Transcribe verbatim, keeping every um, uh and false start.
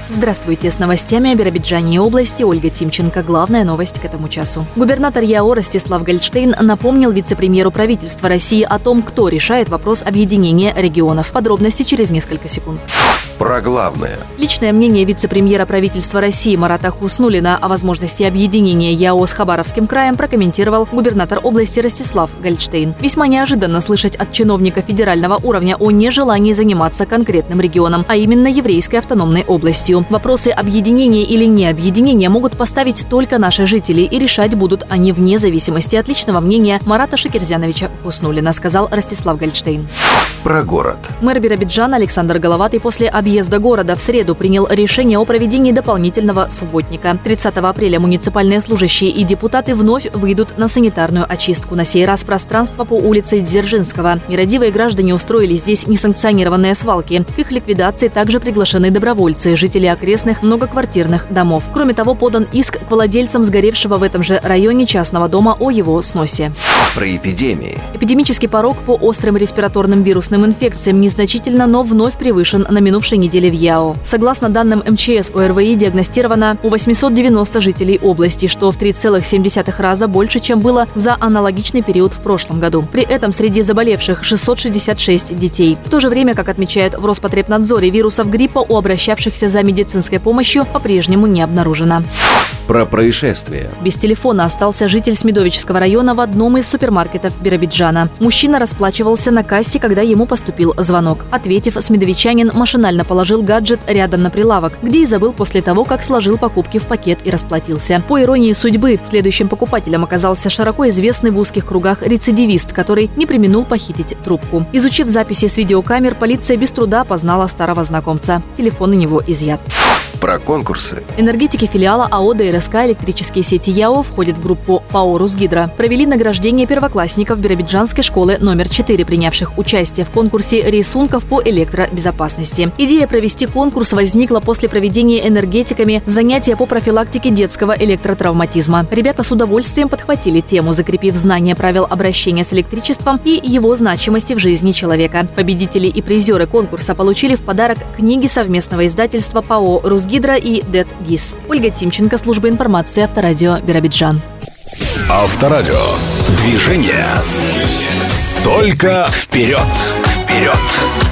Здравствуйте, с новостями о Биробиджане и области Ольга Тимченко. Главная новость к этому часу. Губернатор ЯО Ростислав Гольдштейн напомнил вице-премьеру правительства России о том, кто решает вопрос объединения регионов. Подробности через несколько секунд. Про главное. Личное мнение вице-премьера правительства России Марата Хуснуллина о возможности объединения ЯО с Хабаровским краем прокомментировал губернатор области Ростислав Гольдштейн. Весьма неожиданно слышать от чиновника федерального уровня о нежелании заниматься конкретным регионом, а именно еврейской автономной областью. Вопросы объединения или не объединения могут поставить только наши жители, и решать будут они вне зависимости от личного мнения Марата Шакирзяновича Хуснуллина, сказал Ростислав Гольдштейн. Про город. Мэр Биробиджана Александр Головатый после объезда города в среду принял решение о проведении дополнительного субботника. тридцатого апреля муниципальные служащие и депутаты вновь выйдут на санитарную очистку. На сей раз пространство по улице Дзержинского. Нерадивые граждане устроили здесь несанкционированные свалки. К их ликвидации также приглашены добровольцы, жители окрестных многоквартирных домов. Кроме того, подан иск к владельцам сгоревшего в этом же районе частного дома о его сносе. Про эпидемии. Эпидемический порог по острым респираторным вирусным инфекциям незначительно, но вновь превышен на минувшей неделе в ЯО. Согласно данным эм че эс, ОРВИ диагностировано у восемьсот девяноста жителей области, что в три целых семь десятых раза больше, чем было за аналогичный период в прошлом году. При этом среди заболевших шестьсот шестьдесят шесть детей. В то же время, как отмечают в Роспотребнадзоре, вирусов гриппа у обращавшихся за медицинской помощью по-прежнему не обнаружено. Про происшествие. Без телефона остался житель Смедовического района в одном из супермаркетов Биробиджана. Мужчина расплачивался на кассе, когда ему поступил звонок. Ответив, смедовичанин машинально положил гаджет рядом на прилавок, где и забыл после того, как сложил покупки в пакет и расплатился. По иронии судьбы, следующим покупателем оказался широко известный в узких кругах рецидивист, который не преминул похитить трубку. Изучив записи с видеокамер, полиция без труда опознала старого знакомца. Телефон у него изъят. Про конкурсы. Энергетики филиала АО ДРСК «Электрические сети ЯО» входят в группу ПАО «Русгидро». Провели награждение первоклассников Биробиджанской школы номер четыре, принявших участие в конкурсе рисунков по электробезопасности. Идея провести конкурс возникла после проведения энергетиками занятия по профилактике детского электротравматизма. Ребята с удовольствием подхватили тему, закрепив знания правил обращения с электричеством и его значимости в жизни человека. Победители и призеры конкурса получили в подарок книги совместного издательства ПАО «Русгидро» и ДЭТ ГИС. Ольга Тимченко, служба информации, Авторадио, Биробиджан. Авторадио. Движение. Только вперед. Вперед.